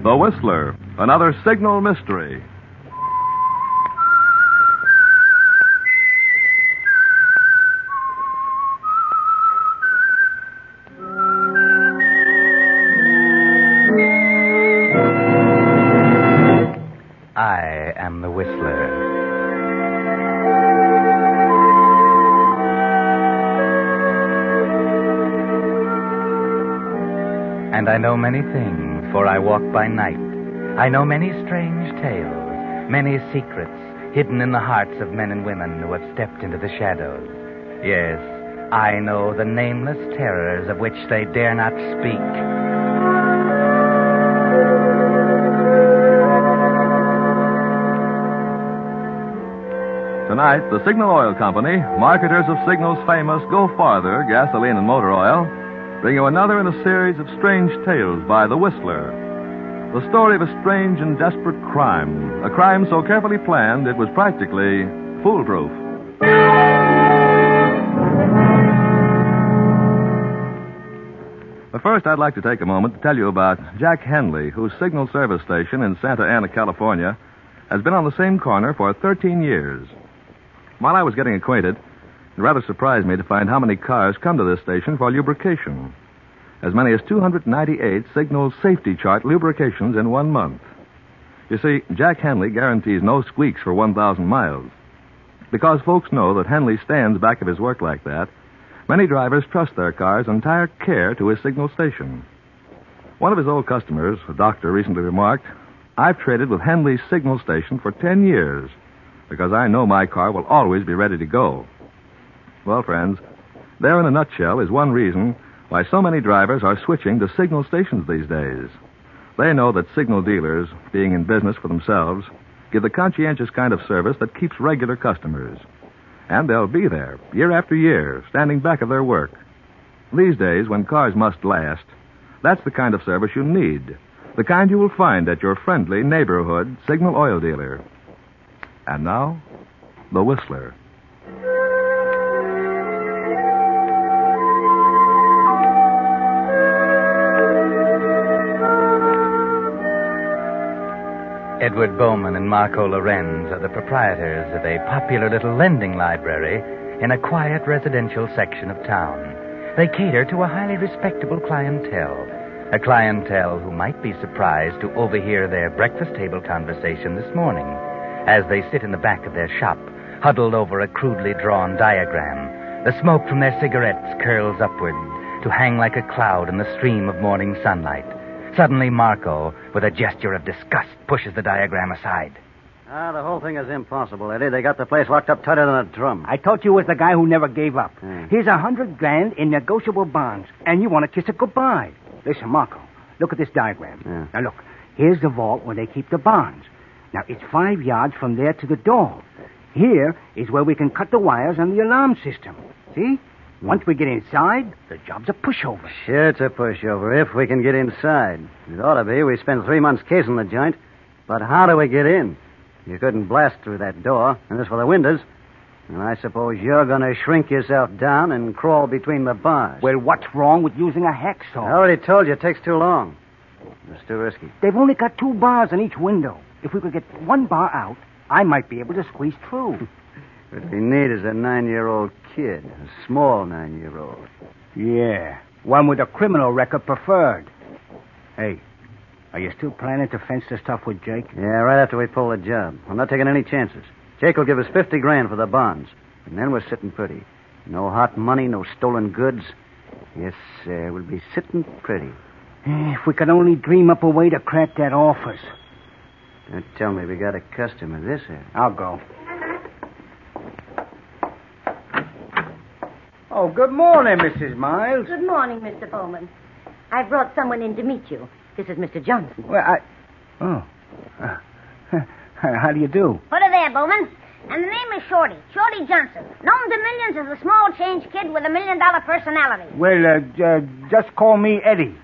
The Whistler, another signal mystery. I am the Whistler. And I know many things, for I walk by night. I know many strange tales, many secrets hidden in the hearts of men and women who have stepped into the shadows. Yes, I know the nameless terrors of which they dare not speak. Tonight, the Signal Oil Company, marketers of Signal's famous Go Farther gasoline and motor oil, bring you another in a series of strange tales by The Whistler. The story of a strange and desperate crime, a crime so carefully planned it was practically foolproof. But first, I'd like to take a moment to tell you about Jack Henley, whose Signal service station in Santa Ana, California, has been on the same corner for 13 years. While I was getting acquainted, it rather surprised me to find how many cars come to this station for lubrication. As many as 298 Signal Safety Chart lubrications in 1 month. You see, Jack Henley guarantees no squeaks for 1,000 miles. Because folks know that Henley stands back of his work like that, many drivers trust their car's entire care to his Signal station. One of his old customers, a doctor, recently remarked, "I've traded with Henley's Signal station for 10 years because I know my car will always be ready to go." Well, friends, there in a nutshell is one reason why so many drivers are switching to Signal stations these days. They know that Signal dealers, being in business for themselves, give the conscientious kind of service that keeps regular customers. And they'll be there, year after year, standing back of their work. These days, when cars must last, that's the kind of service you need. The kind you will find at your friendly neighborhood Signal oil dealer. And now, The Whistler. Edward Bowman and Marco Lorenz are the proprietors of a popular little lending library in a quiet residential section of town. They cater to a highly respectable clientele, a clientele who might be surprised to overhear their breakfast table conversation this morning as they sit in the back of their shop, huddled over a crudely drawn diagram. The smoke from their cigarettes curls upward to hang like a cloud in the stream of morning sunlight. Suddenly, Marco, with a gesture of disgust, pushes the diagram aside. The whole thing is impossible, Eddie. They got the place locked up tighter than a drum. I thought you was the guy who never gave up. Hmm. Here's $100,000 in negotiable bonds, and you want to kiss it goodbye. Listen, Marco, look at this diagram. Yeah. Now, look, here's the vault where they keep the bonds. Now, it's 5 yards from there to the door. Here is where we can cut the wires on the alarm system. See? Once we get inside, the job's a pushover. Sure, it's a pushover, if we can get inside. It ought to be. We spent 3 months casing the joint. But how do we get in? You couldn't blast through that door, and as for the windows, and I suppose you're going to shrink yourself down and crawl between the bars. Well, what's wrong with using a hacksaw? I already told you it takes too long. It's too risky. They've only got 2 bars on each window. If we could get 1 bar out, I might be able to squeeze through. What we need is a 9-year-old kid, a small 9-year-old. Yeah, one with a criminal record preferred. Hey, are you still planning to fence this stuff with Jake? Yeah, right after we pull the job. I'm not taking any chances. Jake will give us $50,000 for the bonds, and then we're sitting pretty. No hot money, no stolen goods. Yes, sir, we'll be sitting pretty. If we could only dream up a way to crack that office. Don't tell me we got a customer this end. I'll go. Oh, good morning, Mrs. Miles. Good morning, Mr. Bowman. I brought someone in to meet you. This is Mr. Johnson. Well, how do you do? Put her there, Bowman. And the name is Shorty. Shorty Johnson. Known to millions as a small change kid with $1 million personality. Well, just call me Eddie.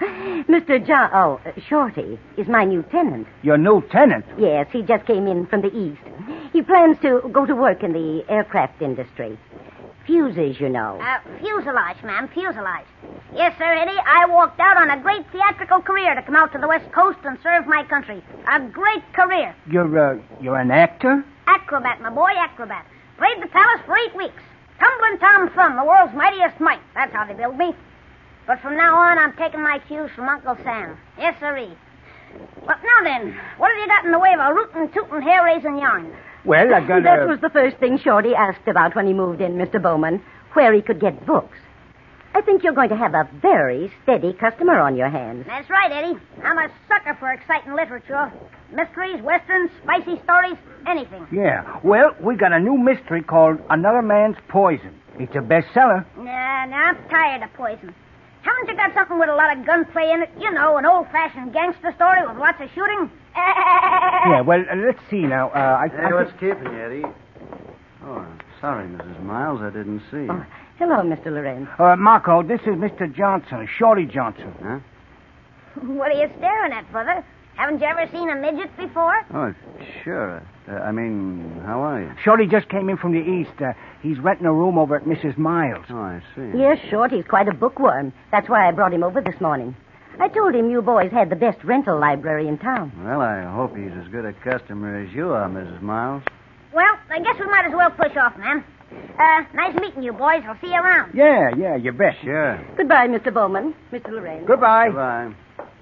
Shorty is my new tenant. Your new tenant? Yes, he just came in from the east. He plans to go to work in the aircraft industry. Fuses, you know. Fuselage, ma'am, fuselage. Yes, sir, Eddie. I walked out on a great theatrical career to come out to the West Coast and serve my country. A great career. You're an actor? Acrobat, my boy, acrobat. Played the palace for 8 weeks. Tumbling Tom Thumb, the world's mightiest mite. That's how they build me. But from now on, I'm taking my cues from Uncle Sam. Yes, sirree. But now then, what have you got in the way of a rootin', tootin', hair-raising yarn? Well, I got That was the first thing Shorty asked about when he moved in, Mr. Bowman, where he could get books. I think you're going to have a very steady customer on your hands. That's right, Eddie. I'm a sucker for exciting literature. Mysteries, westerns, spicy stories, anything. Yeah. Well, we got a new mystery called Another Man's Poison. It's a bestseller. Nah, I'm tired of poison. Haven't you got something with a lot of gunplay in it? You know, an old-fashioned gangster story with lots of shooting? Yeah, well, let's see now. Hey, what's keeping you, Eddie? Oh, sorry, Mrs. Miles. I didn't see you. Oh, hello, Mr. Lorenz. Marco, this is Mr. Johnson, Shorty Johnson. Huh? What are you staring at, brother? Haven't you ever seen a midget before? Oh, sure. How are you? Shorty just came in from the east. He's renting a room over at Mrs. Miles. Oh, I see. Yes, Shorty's quite a bookworm. That's why I brought him over this morning. I told him you boys had the best rental library in town. Well, I hope he's as good a customer as you are, Mrs. Miles. Well, I guess we might as well push off, man. Nice meeting you, boys. I'll see you around. Yeah, you bet. Sure. Goodbye, Mr. Bowman. Mr. Lorenz. Goodbye. Goodbye.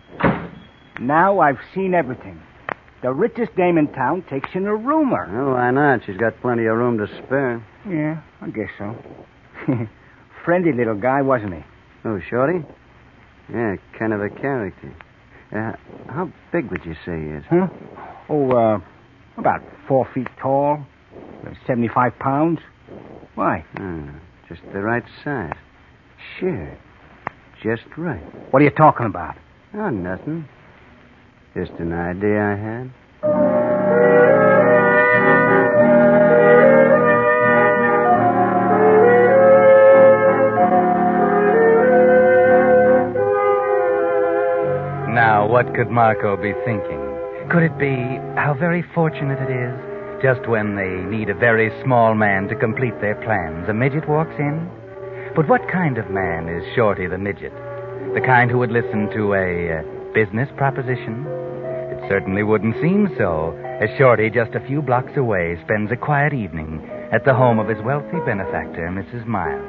Now I've seen everything. The richest dame in town takes in a roomer. Well, why not? She's got plenty of room to spare. Yeah, I guess so. Friendly little guy, wasn't he? Oh, Shorty? Yeah, kind of a character. How big would you say he is? Huh? Oh, about 4 feet tall, 75 pounds. Why? Just the right size. Sure. Just right. What are you talking about? Oh, nothing. Just an idea I had. Now, what could Marco be thinking? Could it be how very fortunate it is? Just when they need a very small man to complete their plans, a midget walks in? But what kind of man is Shorty the midget? The kind who would listen to a business proposition? It certainly wouldn't seem so, as Shorty, just a few blocks away, spends a quiet evening at the home of his wealthy benefactor, Mrs. Miles.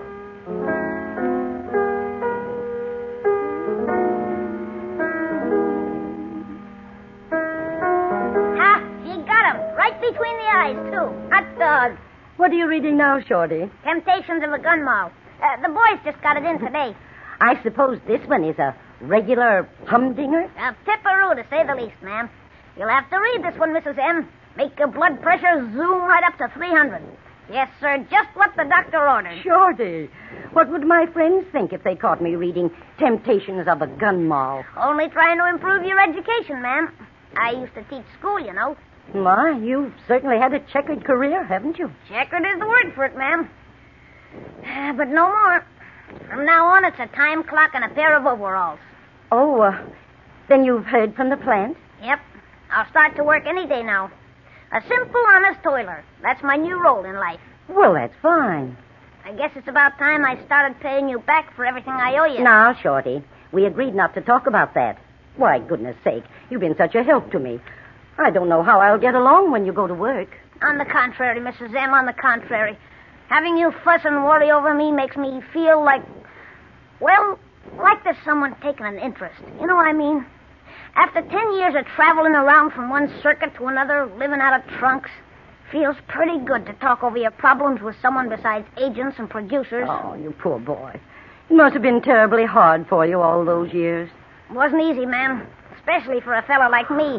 Between the eyes, too. Hot dog. What are you reading now, Shorty? Temptations of the Gun Moll. The boys just got it in today. I suppose this one is a regular humdinger? A pipperoo, to say the least, ma'am. You'll have to read this one, Mrs. M. Make your blood pressure zoom right up to 300. Yes, sir, just what the doctor ordered. Shorty, what would my friends think if they caught me reading Temptations of a Gun Moll? Only trying to improve your education, ma'am. I used to teach school, you know. My, you've certainly had a checkered career, haven't you? Checkered is the word for it, ma'am. But no more. From now on, it's a time clock and a pair of overalls. Oh, then you've heard from the plant? Yep. I'll start to work any day now. A simple, honest toiler. That's my new role in life. Well, that's fine. I guess it's about time I started paying you back for everything I owe you. Now, Shorty, we agreed not to talk about that. Why, goodness sake, you've been such a help to me. I don't know how I'll get along when you go to work. On the contrary, Mrs. M., on the contrary. Having you fuss and worry over me makes me feel like, well, like there's someone taking an interest. You know what I mean? After 10 years of traveling around from one circuit to another, living out of trunks, feels pretty good to talk over your problems with someone besides agents and producers. Oh, you poor boy. It must have been terribly hard for you all those years. It wasn't easy, ma'am, especially for a fellow like me.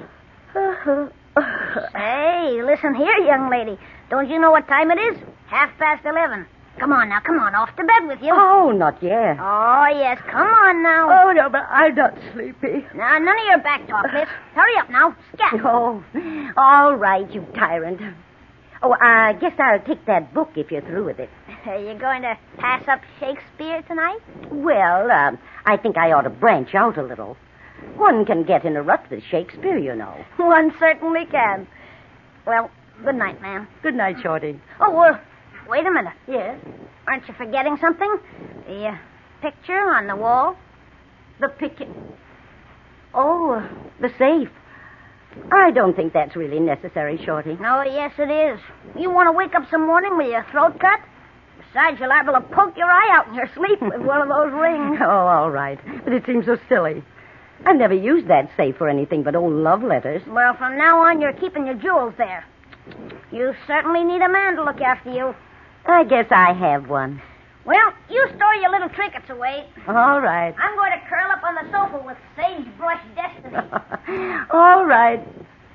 Hey, listen here, young lady. Don't you know what time it is? 11:30. Come on now, come on, off to bed with you. Oh, not yet. Oh, yes, come on now. Oh, no, but I'm not sleepy. Now, none of your back talk, miss. Hurry up now, scat. Oh, all right, you tyrant. Oh, I guess I'll take that book if you're through with it. Are you going to pass up Shakespeare tonight? Well, I think I ought to branch out a little. One can get in a rut with Shakespeare, you know. One certainly can. Well, good night, ma'am. Good night, Shorty. Oh, wait a minute. Yes? Aren't you forgetting something? The picture on the wall? The picture. Oh, the safe. I don't think that's really necessary, Shorty. No, yes, it is. You want to wake up some morning with your throat cut? Besides, you're liable to poke your eye out in your sleep with one of those rings. Oh, all right. But it seems so silly. I've never used that safe for anything but old love letters. Well, from now on, you're keeping your jewels there. You certainly need a man to look after you. I guess I have one. Well, you store your little trinkets away. All right. I'm going to curl up on the sofa with sagebrush destiny. All right.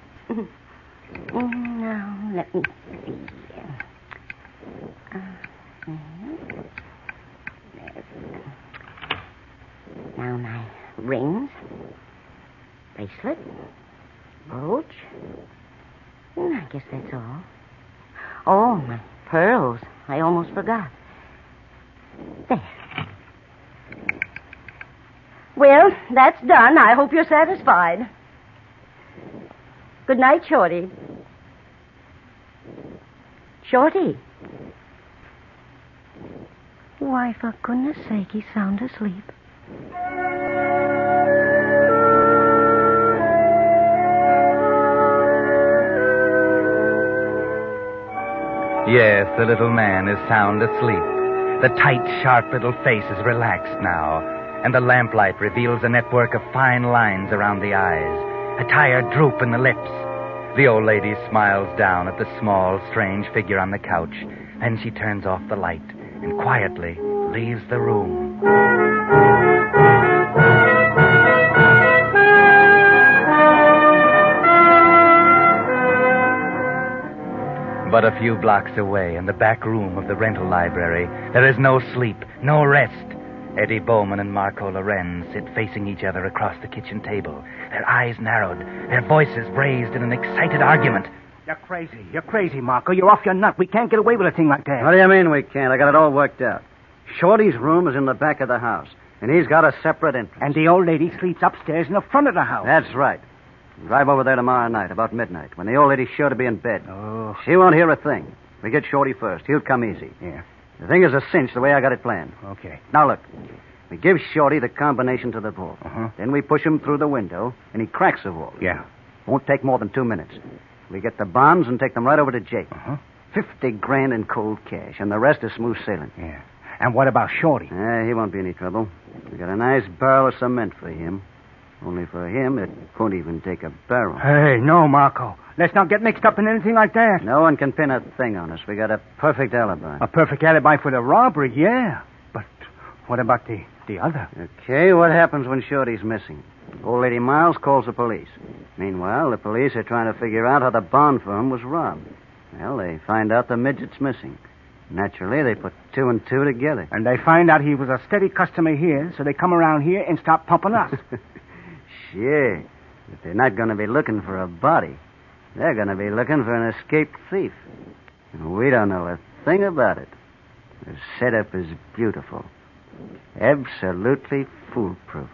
Now, let me see. Now, my rings, bracelet, brooch. I guess that's all. Oh, my pearls. I almost forgot. There. Well, that's done. I hope you're satisfied. Good night, Shorty. Shorty. Why, for goodness sake, he's sound asleep. Yes, the little man is sound asleep. The tight, sharp little face is relaxed now, and the lamplight reveals a network of fine lines around the eyes, a tired droop in the lips. The old lady smiles down at the small, strange figure on the couch, then she turns off the light and quietly leaves the room. But a few blocks away, in the back room of the rental library, there is no sleep, no rest. Eddie Bowman and Marco Lorenz sit facing each other across the kitchen table, their eyes narrowed, their voices raised in an excited argument. You're crazy. You're crazy, Marco. You're off your nut. We can't get away with a thing like that. What do you mean we can't? I got it all worked out. Shorty's room is in the back of the house, and he's got a separate entrance. And the old lady sleeps upstairs in the front of the house. That's right. Drive over there tomorrow night, about midnight, when the old lady's sure to be in bed. Oh. She won't hear a thing. We get Shorty first. He'll come easy. Yeah. The thing is a cinch the way I got it planned. Okay. Now, look. We give Shorty the combination to the vault. Uh-huh. Then we push him through the window, and he cracks the vault. Yeah. Won't take more than 2 minutes. We get the bonds and take them right over to Jake. Uh-huh. $50,000 in cold cash, and the rest is smooth sailing. Yeah. And what about Shorty? He won't be any trouble. We got a nice barrel of cement for him. Only for him, it won't even take a barrel. Hey, no, Marco. Let's not get mixed up in anything like that. No one can pin a thing on us. We got a perfect alibi. A perfect alibi for the robbery, yeah. But what about the other? Okay, what happens when Shorty's missing? Old Lady Miles calls the police. Meanwhile, the police are trying to figure out how the bond firm was robbed. Well, they find out the midget's missing. Naturally, they put 2 and 2 together. And they find out he was a steady customer here, so they come around here and start pumping us. Sure. But they're not going to be looking for a body. They're going to be looking for an escaped thief. And we don't know a thing about it. The setup is beautiful. Absolutely foolproof.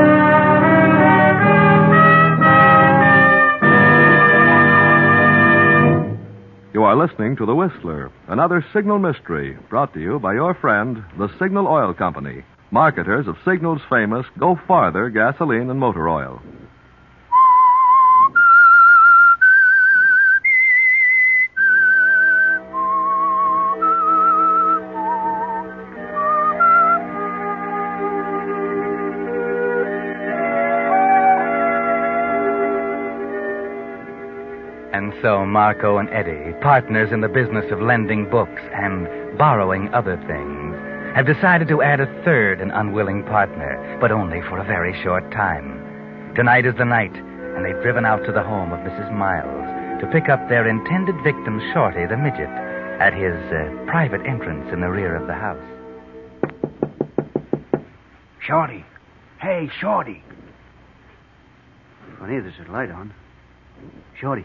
You are listening to The Whistler, another Signal mystery brought to you by your friend, the Signal Oil Company, marketers of Signal's famous Go Farther gasoline and motor oil. And so Marco and Eddie, partners in the business of lending books and borrowing other things, have decided to add a third and unwilling partner, but only for a very short time. Tonight is the night, and they've driven out to the home of Mrs. Miles to pick up their intended victim, Shorty the midget, at his private entrance in the rear of the house. Shorty. Hey, Shorty. Funny, there's a light on. Shorty.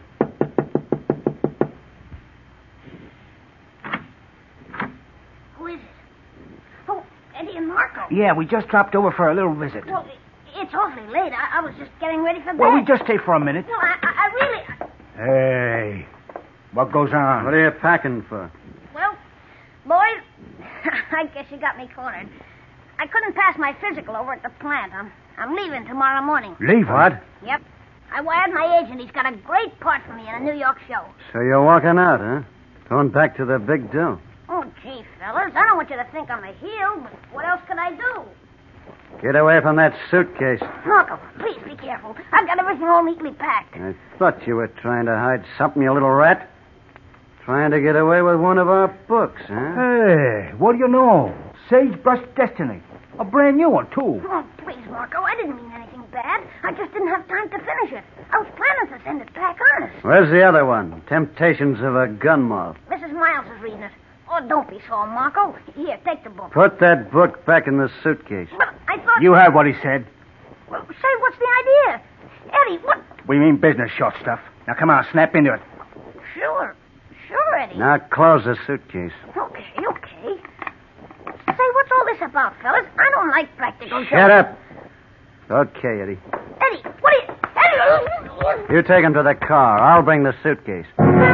Who is it? Oh, Eddie and Marco. Yeah, we just dropped over for a little visit. Well, it's awfully late. I was just getting ready for bed. Well, we just stay for a minute. Well, I really... Hey, what goes on? What are you packing for? Well, boys, I guess you got me cornered. I couldn't pass my physical over at the plant. I'm leaving tomorrow morning. Leave What? Yep. I wired my agent. He's got a great part for me in a New York show. So you're walking out, huh? Going back to the big dough. Oh, gee, fellas, I don't want you to think I'm a heel, but what else can I do? Get away from that suitcase. Marco, please be careful. I've got everything all neatly packed. I thought you were trying to hide something, you little rat. Trying to get away with one of our books, huh? Hey, what do you know? Sagebrush Destiny. A brand new one, too. Oh, please, Marco, I didn't mean anything bad. I just didn't have time to finish it. I was planning to send it back honest. Where's the other one? Temptations of a Gun Moth. Mrs. Miles is reading it. Oh, don't be sore, Marco. Here, take the book. Put that book back in the suitcase. But I thought... You heard what he said. Well, say, what's the idea? Eddie, what... We mean business, short stuff. Now, come on, snap into it. Sure. Sure, Eddie. Now close the suitcase. Okay. Say, what's all this about, fellas? I don't like practical jokes. Shut up. Okay, Eddie. Eddie, what are you... Eddie! You take him to the car. I'll bring the suitcase.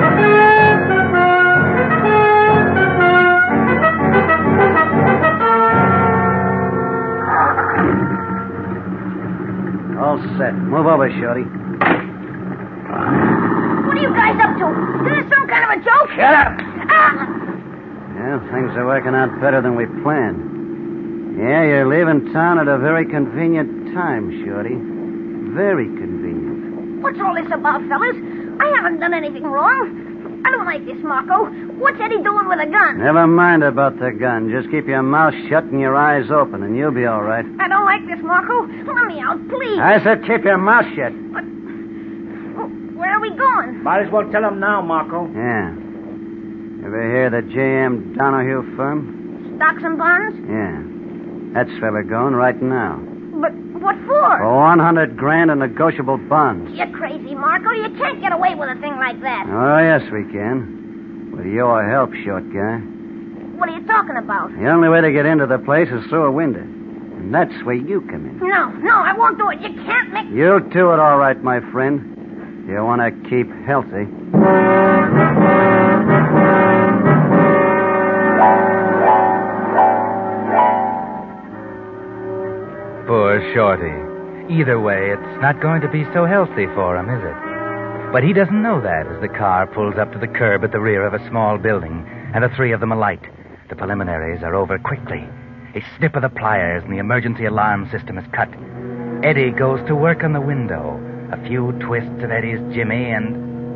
All set. Move over, Shorty. What are you guys up to? Is this some kind of a joke? Shut up. Yeah, things are working out better than we planned. Yeah, you're leaving town at a very convenient time, Shorty. Very convenient. What's all this about, fellas? I haven't done anything wrong. I don't like this, Marco. What's Eddie doing with a gun? Never mind about the gun. Just keep your mouth shut and your eyes open, and you'll be all right. I don't like this, Marco. Let me out, please. I said keep your mouth shut. But... where are we going? Might as well tell him now, Marco. Yeah. Ever hear of the J.M. Donahue firm? Stocks and bonds? Yeah. That's where we're going right now. But what for? For 100 grand in negotiable bonds. You're crazy, Marco. You can't get away with a thing like that. Oh, yes, we can. With your help, short guy. What are you talking about? The only way to get into the place is through a window. And that's where you come in. No, I won't do it. You can't make... You'll do it all right, my friend. You want to keep healthy. Poor Shorty. Either way, it's not going to be so healthy for him, is it? But he doesn't know that as the car pulls up to the curb at the rear of a small building, and the three of them alight. The preliminaries are over quickly. A snip of the pliers and the emergency alarm system is cut. Eddie goes to work on the window. A few twists of Eddie's jimmy and...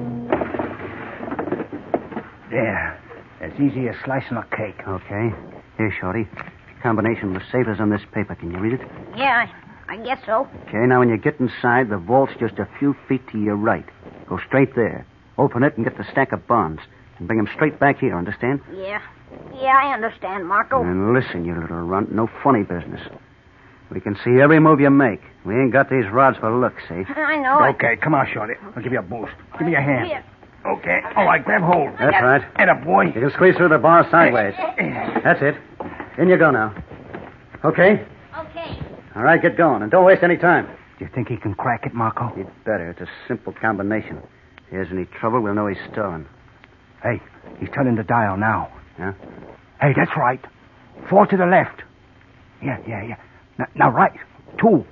There. As easy as slicing a cake. Okay. Here, Shorty. Combination of the safe is on this paper. Can you read it? Yeah, I guess so. Okay, now when you get inside, the vault's just a few feet to your right. Go straight there. Open it and get the stack of bonds. And bring them straight back here, understand? Yeah, I understand, Marco. And listen, you little runt, no funny business. We can see every move you make. We ain't got these rods for looks, see? I know. Okay, come on, Shorty. I'll give you a boost. Give me a hand. Here. Okay. All right, grab hold. That's right. Atta boy. You can squeeze through the bar sideways. That's it. In you go now. Okay? Okay. All right, get going. And don't waste any time. Do you think he can crack it, Marco? You'd better. It's a simple combination. If there's any trouble, we'll know he's stolen. Hey, he's turning the dial now. Yeah? Hey, that's right. 4 to the left. Yeah. Now right. 2.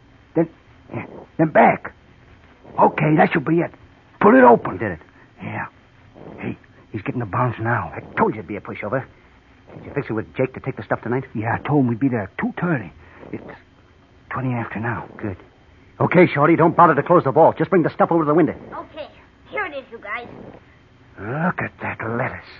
Then back. Okay, that should be it. Pull it open. He did it. Yeah. Hey, he's getting the bonds now. I told you it'd be a pushover. Did you fix it with Jake to take the stuff tonight? Yeah, I told him we'd be there at 2:30. It's 20 after now. Good. Okay, Shorty, don't bother to close the vault. Just bring the stuff over to the window. Okay. Here it is, you guys. Look at that lettuce.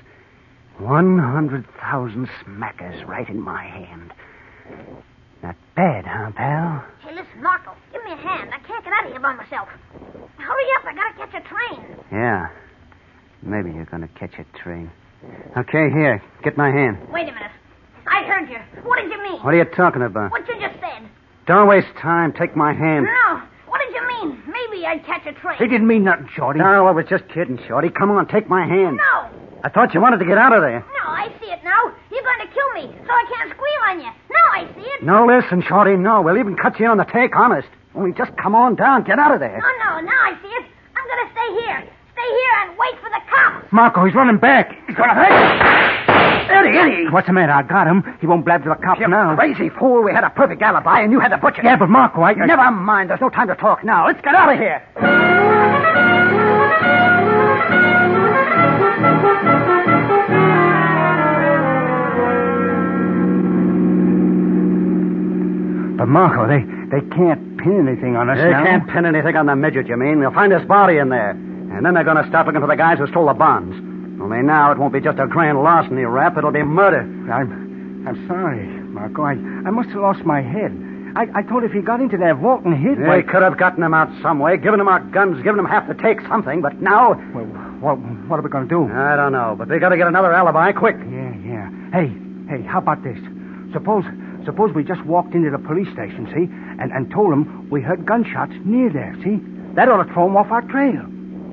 100,000 smackers right in my hand. Not bad, huh, pal? Hey, listen, Marco, give me a hand. I can't get out of here by myself. Hurry up, I gotta catch a train. Yeah. Maybe you're going to catch a train. Okay, here. Get my hand. Wait a minute. I heard you. What did you mean? What are you talking about? What you just said. Don't waste time. Take my hand. No. What did you mean? Maybe I'd catch a train. He didn't mean nothing, Shorty. No, I was just kidding, Shorty. Come on, take my hand. No. I thought you wanted to get out of there. No, I see it now. You're going to kill me, so I can't squeal on you. No, I see it. No, listen, Shorty, no. We'll even cut you on the take, honest. Only just come on down. Get out of there. No, now I see it. I'm going to stay here. Stay here and wait for the cops. Marco, he's running back. He's going to hurt you. Eddie! What's the matter? I got him. He won't blab to the cops now. Crazy fool. We had a perfect alibi, and you had the butcher. Yeah, but Marco, Never mind. There's no time to talk now. Let's get out of here. But Marco, they can't pin anything on us now. They can't pin anything on the midget, you mean? They'll find his body in there. And then they're going to start looking for the guys who stole the bonds. Only now it won't be just a grand larceny rap. It'll be murder. I'm sorry, Marco. I must have lost my head. I thought if he got into that vault and hid... We could have gotten him out some way, given him our guns, given him half to take something, but now... Well, what are we going to do? I don't know, but we got to get another alibi quick. Yeah. Hey, how about this? Suppose we just walked into the police station, see, and told them we heard gunshots near there, see? That ought to throw them off our trail.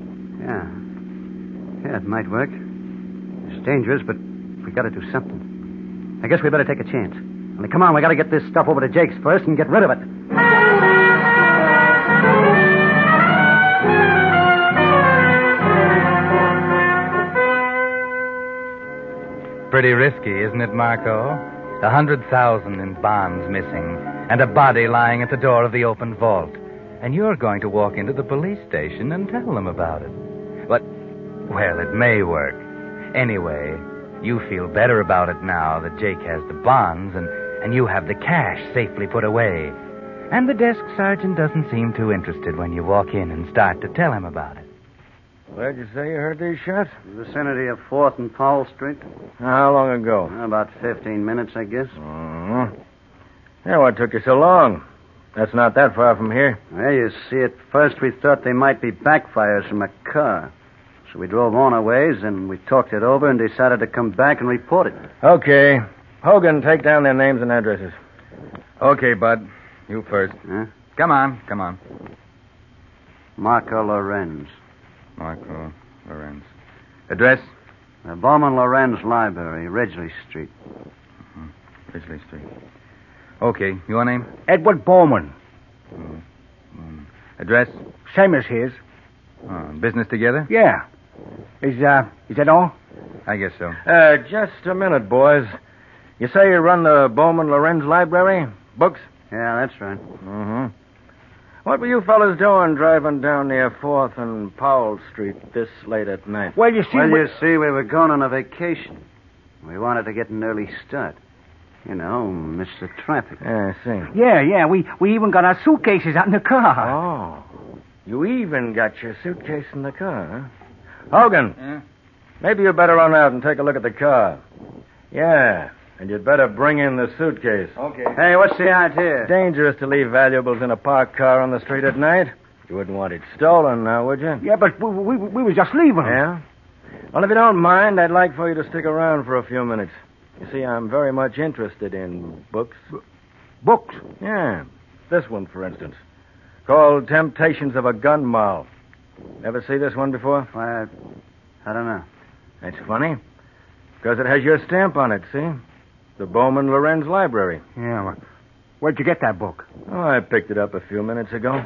Yeah, it might work. It's dangerous, but we got to do something. I guess we better take a chance. Only come on, we got to get this stuff over to Jake's first and get rid of it. Pretty risky, isn't it, Marco? 100,000 in bonds missing, and a body lying at the door of the open vault. And you're going to walk into the police station and tell them about it. But, well, it may work. Anyway, you feel better about it now that Jake has the bonds and you have the cash safely put away. And the desk sergeant doesn't seem too interested when you walk in and start to tell him about it. Where'd you say you heard these shots? The vicinity of 4th and Powell Street. How long ago? About 15 minutes, I guess. Yeah, what took you so long? That's not that far from here. Well, you see, at first we thought they might be backfires from a car. So we drove on a ways, and we talked it over and decided to come back and report it. Okay. Hogan, take down their names and addresses. Okay, Bud. You first. Huh? Come on. Marco Lorenz. Marco Lorenz. Address? Bowman Lorenz Library, Ridgely Street. Ridgely Street. Okay. Your name? Edward Bowman. Address? Same as his. Business together? Yeah. Is that all? I guess so. Just a minute, boys. You say you run the Bowman Lorenz Library? Books? Yeah, that's right. Mm-hmm. What were you fellas doing driving down near 4th and Powell Street this late at night? Well, you see, we were going on a vacation. We wanted to get an early start. You know, miss the traffic. Yeah, I see. Yeah. We even got our suitcases out in the car. Oh. You even got your suitcase in the car, huh? Hogan. Maybe you better run out and take a look at the car. Yeah. And you'd better bring in the suitcase. Okay. Hey, what's the idea? It's dangerous to leave valuables in a parked car on the street at night. You wouldn't want it stolen now, would you? Yeah, but we were just leaving. Yeah? Well, if you don't mind, I'd like for you to stick around for a few minutes. You see, I'm very much interested in books. Books? Yeah. This one, for instance. Called Temptations of a Gun Moll. Ever see this one before? Why, I don't know. That's funny. Because it has your stamp on it, see? The Bowman Lorenz Library. Yeah, well, where'd you get that book? Oh, I picked it up a few minutes ago.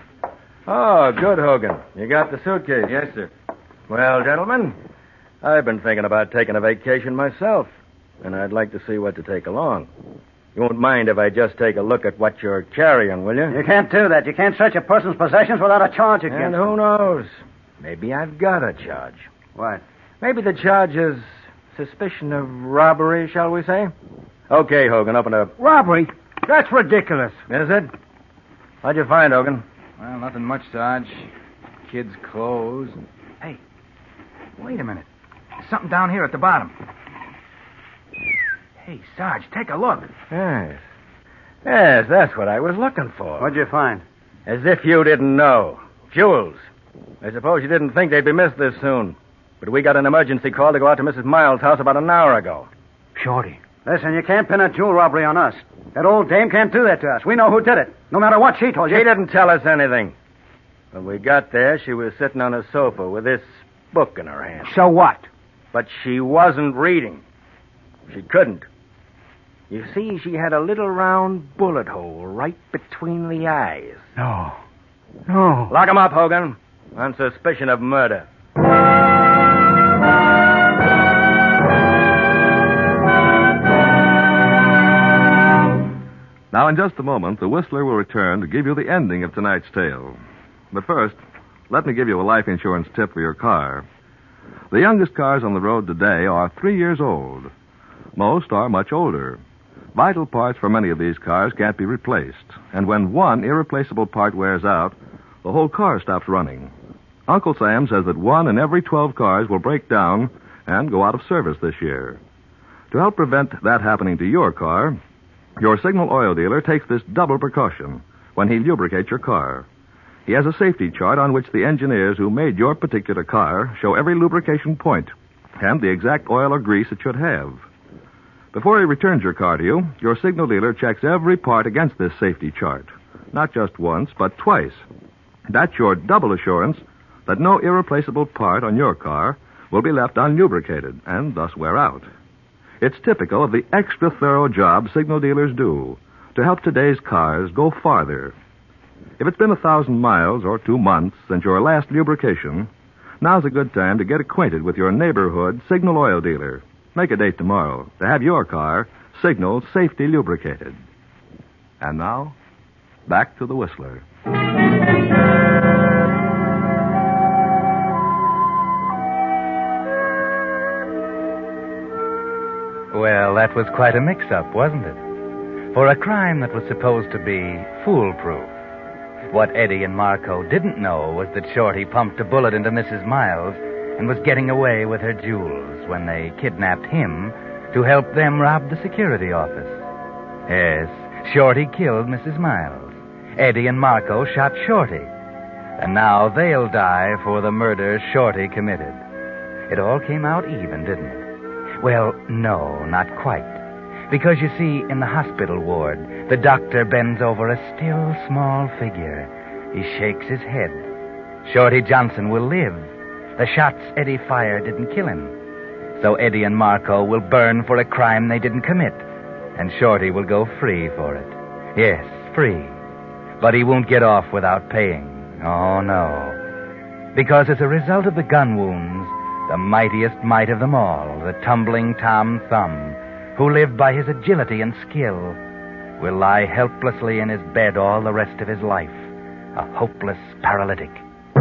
Oh, good, Hogan. You got the suitcase? Yes, sir. Well, gentlemen, I've been thinking about taking a vacation myself, and I'd like to see what to take along. You won't mind if I just take a look at what you're carrying, will you? You can't do that. You can't search a person's possessions without a charge against And them. who knows? Maybe I've got a charge. What? Maybe the charge is suspicion of robbery, shall we say? Okay, Hogan, open up. Robbery? That's ridiculous. Is it? What'd you find, Hogan? Well, nothing much, Sarge. Kids' clothes. Hey, wait a minute. There's something down here at the bottom. Hey, Sarge, take a look. Yes. Yes, that's what I was looking for. What'd you find? As if you didn't know. Jewels. I suppose you didn't think they'd be missed this soon. But we got an emergency call to go out to Mrs. Miles' house about an hour ago. Shorty. Listen, you can't pin a jewel robbery on us. That old dame can't do that to us. We know who did it, no matter what she told you. She didn't tell us anything. When we got there, she was sitting on a sofa with this book in her hand. So what? But she wasn't reading. She couldn't. You see, she had a little round bullet hole right between the eyes. No. Lock him up, Hogan, on suspicion of murder. Now, in just a moment, the Whistler will return to give you the ending of tonight's tale. But first, let me give you a life insurance tip for your car. The youngest cars on the road today are 3 years old. Most are much older. Vital parts for many of these cars can't be replaced. And when one irreplaceable part wears out, the whole car stops running. Uncle Sam says that 1 in every 12 cars will break down and go out of service this year. To help prevent that happening to your car, your Signal oil dealer takes this double precaution when he lubricates your car. He has a safety chart on which the engineers who made your particular car show every lubrication point and the exact oil or grease it should have. Before he returns your car to you, your Signal dealer checks every part against this safety chart. Not just once, but twice. That's your double assurance that no irreplaceable part on your car will be left unlubricated and thus wear out. It's typical of the extra thorough job Signal dealers do to help today's cars go farther. If it's been 1,000 miles or 2 months since your last lubrication, now's a good time to get acquainted with your neighborhood Signal oil dealer. Make a date tomorrow to have your car Signal safety lubricated. And now, back to the Whistler. Well, that was quite a mix-up, wasn't it? For a crime that was supposed to be foolproof. What Eddie and Marco didn't know was that Shorty pumped a bullet into Mrs. Miles and was getting away with her jewels when they kidnapped him to help them rob the security office. Yes, Shorty killed Mrs. Miles. Eddie and Marco shot Shorty. And now they'll die for the murder Shorty committed. It all came out even, didn't it? Well, no, not quite. Because, you see, in the hospital ward, the doctor bends over a still, small figure. He shakes his head. Shorty Johnson will live. The shots Eddie fired didn't kill him. So Eddie and Marco will burn for a crime they didn't commit. And Shorty will go free for it. Yes, free. But he won't get off without paying. Oh, no. Because as a result of the gun wounds, the mightiest might of them all, the tumbling Tom Thumb, who lived by his agility and skill, will lie helplessly in his bed all the rest of his life, a hopeless paralytic.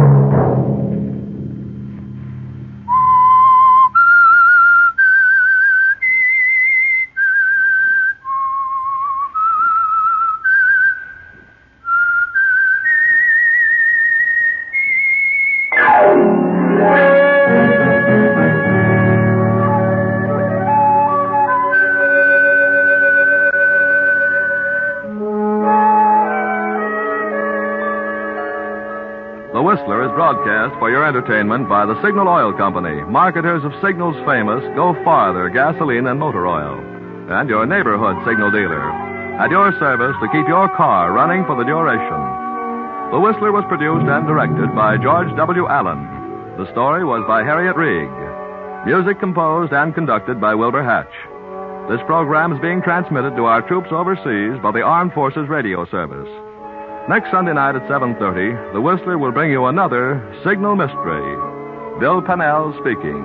The Whistler is broadcast for your entertainment by the Signal Oil Company, marketers of Signal's famous Go Farther gasoline and motor oil, and your neighborhood Signal dealer, at your service to keep your car running for the duration. The Whistler was produced and directed by George W. Allen. The story was by Harriet Reig. Music composed and conducted by Wilbur Hatch. This program is being transmitted to our troops overseas by the Armed Forces Radio Service. Next Sunday night at 7:30, the Whistler will bring you another Signal Mystery. Bill Pennell speaking.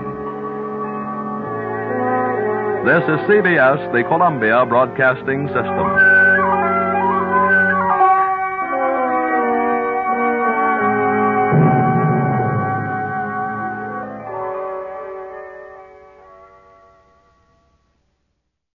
This is CBS, the Columbia Broadcasting System.